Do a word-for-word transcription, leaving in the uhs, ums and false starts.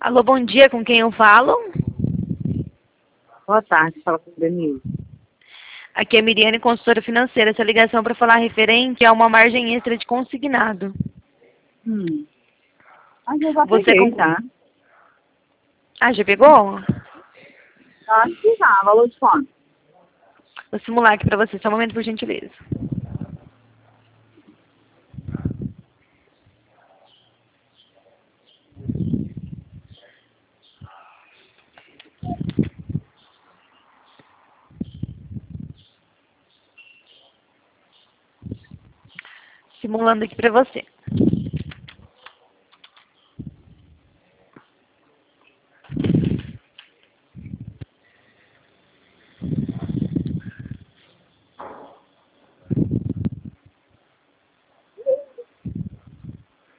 Alô, bom dia, com quem eu falo? Boa tarde, fala com o Denise. Aqui é a Miriane, consultora financeira. Essa ligação para falar referente a uma margem extra de consignado. Hum. Mas eu já Você peguei, com... tá? Ah, já pegou? Acho que já, valor de quanto? Vou simular aqui para você, só um momento, por gentileza. Simulando aqui para você.